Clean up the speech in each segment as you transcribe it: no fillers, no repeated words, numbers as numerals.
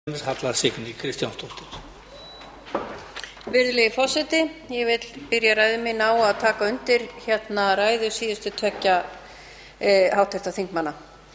Halla Signý Kristjánsdóttir. Virðulegi forseti, ég vil byrja ræðu mína á að taka undir ræðu síðustu tveggja háttvirtra þingmanna.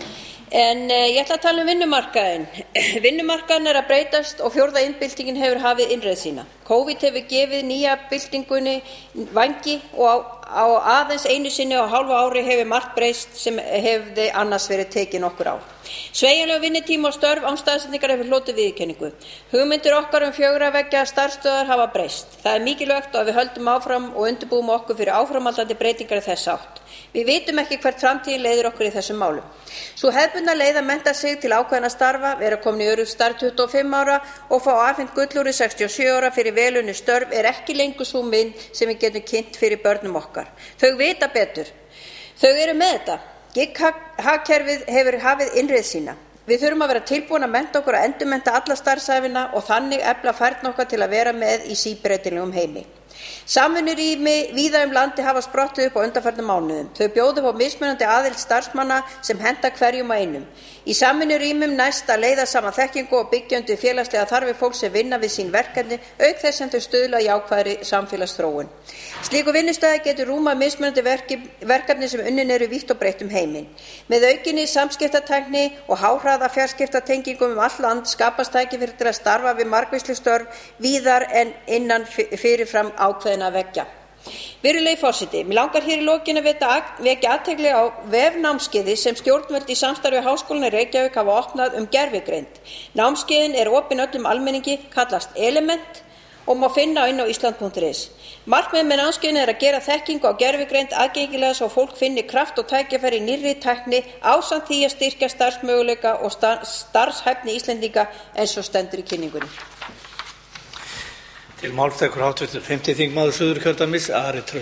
En ég ætla að tala vinnumarkaðinn. Vinnumarkaðurinn að breytast og fjórða iðnbyltingin hefur hafið innreið sína. COVID hefur gefið nýja byltingunni vængi og á aðeins einu sinni á hálfu ári hefur margt breyst sem hefði annars verið tekið nokkur ár. Sveigjanlegur vinnutími og störf án staðsetningar hefur hlotið viðurkenningu. Hugmyndir okkar 4 veggja starfsstöðvar hafa breyst. Það mikilvægt að við höldum áfram og undirbúum okkur fyrir áframhaldandi breytingar í þessa átt. Við vitum ekki hvert framtíðin leiðir okkur í þessum málum. Sú hefðbundna leið að mennta sig til ákveðinna starfa, vera komin í öruggt starf 25 ára og fá afhent gullúrið 67 ára fyrir velunni störf ekki lengur sú mynd sem við getum kynnt fyrir börnum okkar. Þau vita betur. Þau eru með þetta. Gigg-hagkerfið hefur hafið innreið sína. Við þurfum að vera tilbúin að mennta okkur að endurmennta alla starfsævina og þannig efla færni okkar til að vera með í síbreytilegum heimi. Samvinnurými víða landi hafa sprottið upp á undanfarnum mánuðum. Þau bjóða upp á mismunandi aðild starfsmanna sem henta hverjum að einum. Í samvinnurýmum næst að leiða saman þekkingu og byggja undir félagslega þarfir fólks sem vinna við sín verkefni, auk þess sem þau stuðla að jákvæðri samfélagsþróun. Slíkur vinnustaður getur rúmað mismunandi verkefni sem unnin eru vítt og breytt heiminn. Með aukinni samskiptatækni og háhraða fjarskiptatengingum allt land skapast tækifæri til að starfa við margvísleg störf víðar en innan fyrirfram ákveðinna veggja. Virðulegi forseti, mig langar hér í lokin að vekja athygli á vefnámskeiði sem stjórnvöld í samstarfi við Háskólann í Reykjavík hafa opnað gervigreind. Námskeiðin opin öllum almenningi, kallast Element og má finna inn á island.is. Markmiðið með námskeiðinu að gera þekkingu á gervigreind aðgengilega svo fólk finni kraft og tækifæri í nýrri tækni ásamt því að styrkja starfsmöguleika og starfshæfni Íslendinga eins og stendur í kynningunni. Til máls tekur hv. 5. þingmaður Suðurkjördæmis, Ari